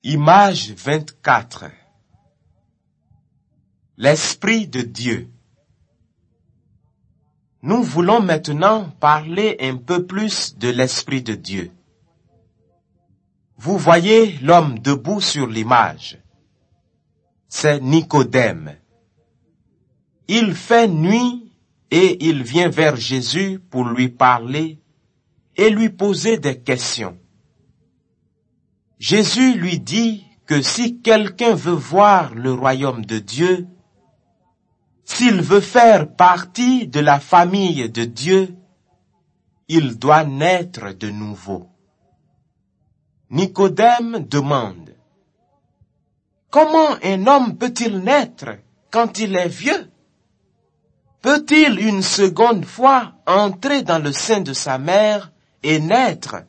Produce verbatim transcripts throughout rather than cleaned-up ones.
Image vingt-quatre. L'Esprit de Dieu. Nous voulons maintenant parler un peu plus de l'Esprit de Dieu. Vous voyez l'homme debout sur l'image. C'est Nicodème. Il fait nuit et il vient vers Jésus pour lui parler et lui poser des questions. Jésus lui dit que si quelqu'un veut voir le royaume de Dieu, s'il veut faire partie de la famille de Dieu, il doit naître de nouveau. Nicodème demande: comment un homme peut-il naître quand il est vieux? Peut-il une seconde fois entrer dans le sein de sa mère et naître?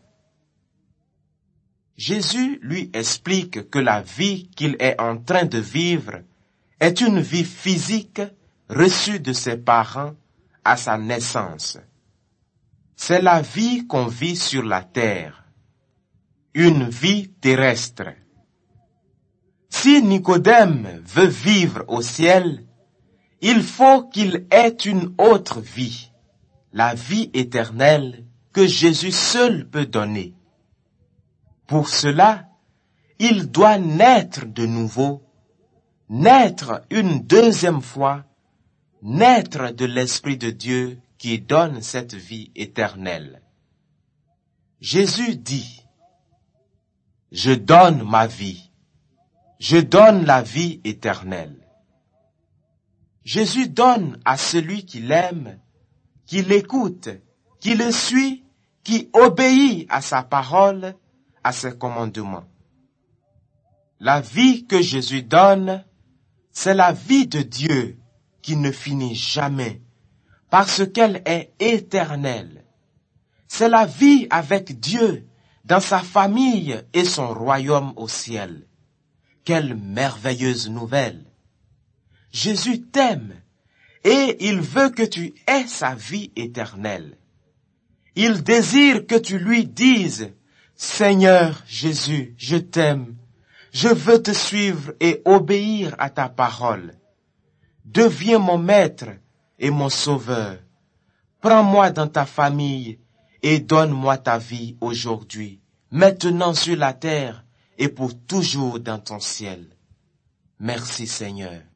Jésus lui explique que la vie qu'il est en train de vivre est une vie physique reçue de ses parents à sa naissance. C'est la vie qu'on vit sur la terre, une vie terrestre. Si Nicodème veut vivre au ciel, il faut qu'il ait une autre vie, la vie éternelle que Jésus seul peut donner. Pour cela, il doit naître de nouveau, naître une deuxième fois, naître de l'Esprit de Dieu qui donne cette vie éternelle. Jésus dit: je donne ma vie, je donne la vie éternelle. Jésus donne à celui qui l'aime, qui l'écoute, qui le suit, qui obéit à sa parole, à ses commandements. La vie que Jésus donne, c'est la vie de Dieu qui ne finit jamais, parce qu'elle est éternelle. C'est la vie avec Dieu dans sa famille et son royaume au ciel. Quelle merveilleuse nouvelle! Jésus t'aime et il veut que tu aies sa vie éternelle. Il désire que tu lui dises: Seigneur Jésus, je t'aime, je veux te suivre et obéir à ta parole. Deviens mon maître et mon sauveur. Prends-moi dans ta famille et donne-moi ta vie aujourd'hui, maintenant sur la terre et pour toujours dans ton ciel. Merci Seigneur.